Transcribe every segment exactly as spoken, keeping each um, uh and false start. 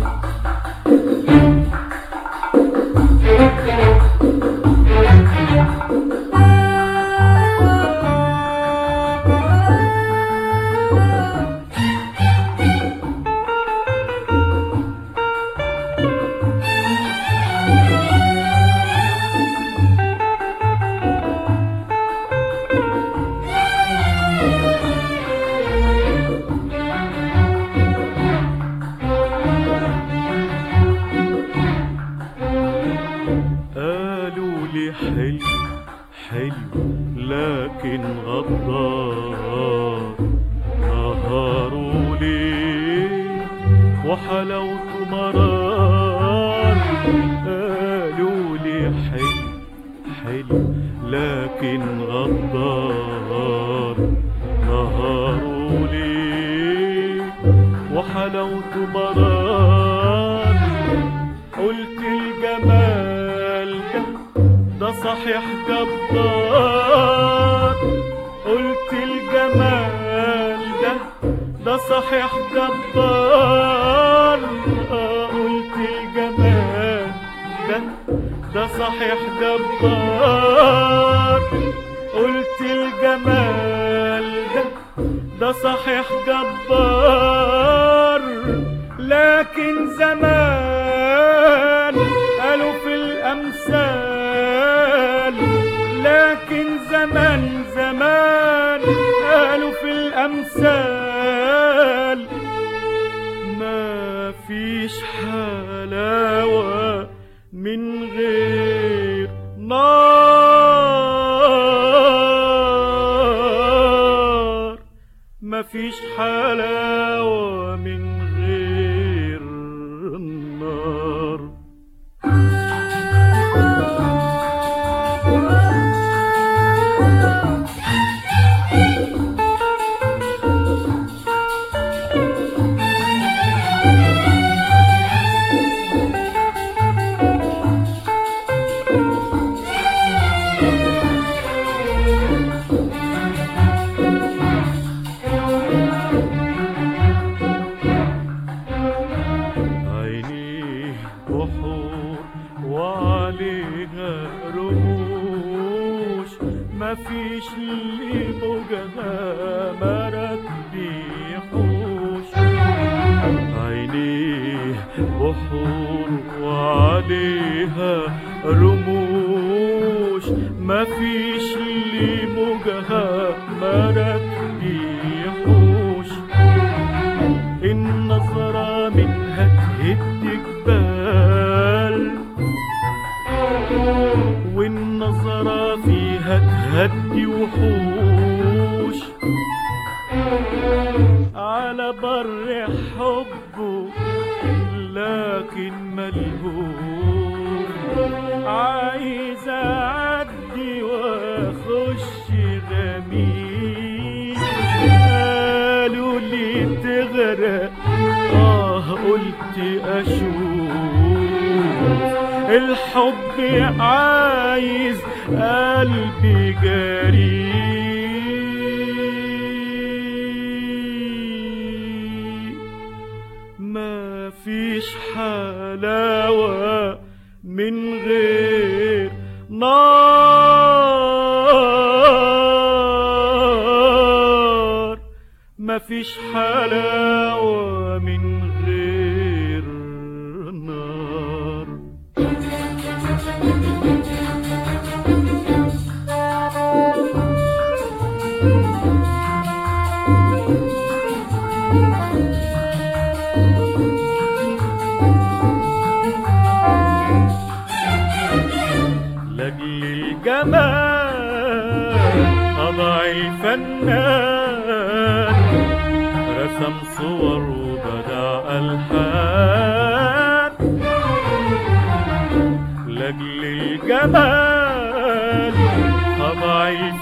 لكن غدار نهاره ليه وحلاوته مرار. قالوا لي حلو حلو لكن غدار نهاره ليه وحلاوته مرار. قلت الجمال ده ده صحيح جبار. قلت الجمال ده ده صحيح جبار. قلت الجمال ده ده صحيح جبار. قلت الجمال ده ده صحيح جبار. لكن زمان قالوا في الأمثال. لكن زمان زمان قالوا في الأمثال ما فيش حلاوة من غير نار. ما فيش حلاوة من غير نار. وعليها رموش مفيش اللي موجها مرك بيحوش. عينيه بحور وعليها رموش مفيش اللي موجها مرك بيحوش. النظرة منها تهد جبال والنظرة فيها تهدي وحوش. على بر حبه لكن ملهوش. عايز اعدي واخش غميق. قالوا لي تغرق اه قلت اشوف. الحب عايز قلبي جريء. ما فيش حلاوة من غير نار. ما فيش حلاوة من غير نار. لأجل الجمال أضع الفنان رسم صور وبدع ألحان. لأجل الجمال أضع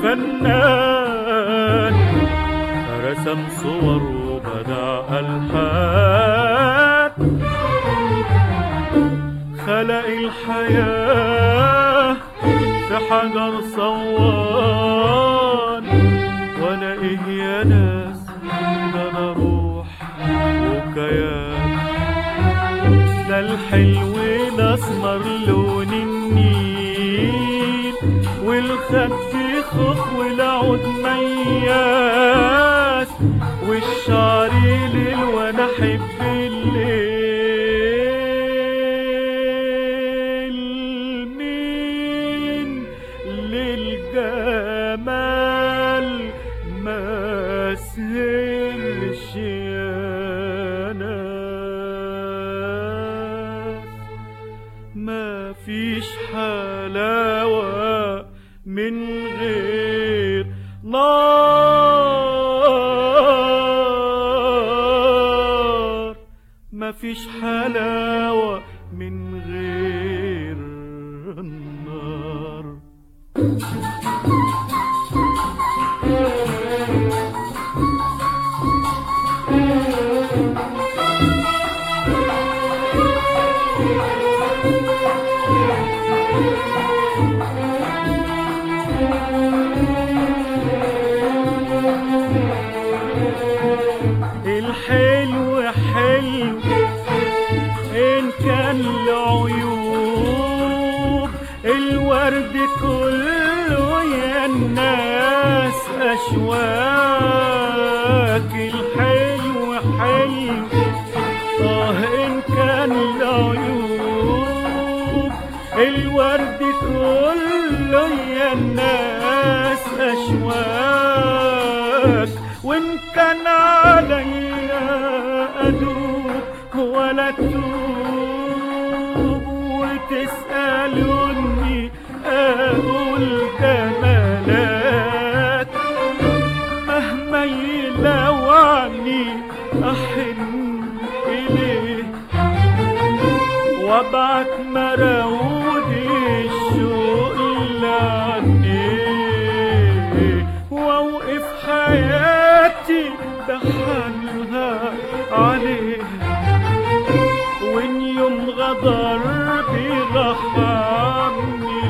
الفنان رسم صور وبدع ألحان. خلق الحياة في حجر صوان. وانا ايه يا ناس ده انا روح وكيان. الحلو الأسمر لون النيل، والخد خوخ والعود مياس، والشعر ليل وانا احب الليل. مين للجمال ما سهرش يا ناس، ما فيش حلاوة من غير نار، ما فيش حلاوة من غير النار. الحلو حلو إن كان له عيوب، الورد كله يا الناس أشواك. الحلو حلو آه إن كان له عيوب، الورد كله يا الناس أشواك. وإن كان عليا أدوب ولا توب، وتسألوني أقول جمالات، مهما يلوعني أحن إليه، وابعت مراودي الشوق لعنيه، واوقف حياتي بحالها عليه. وإن يوم غدر بيرحمني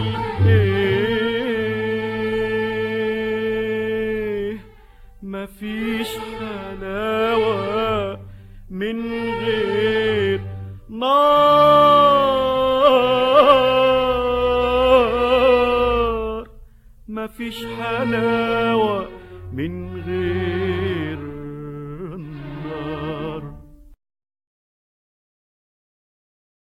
إيه، مفيش حلاوة من غير نار، مفيش حلاوة من غير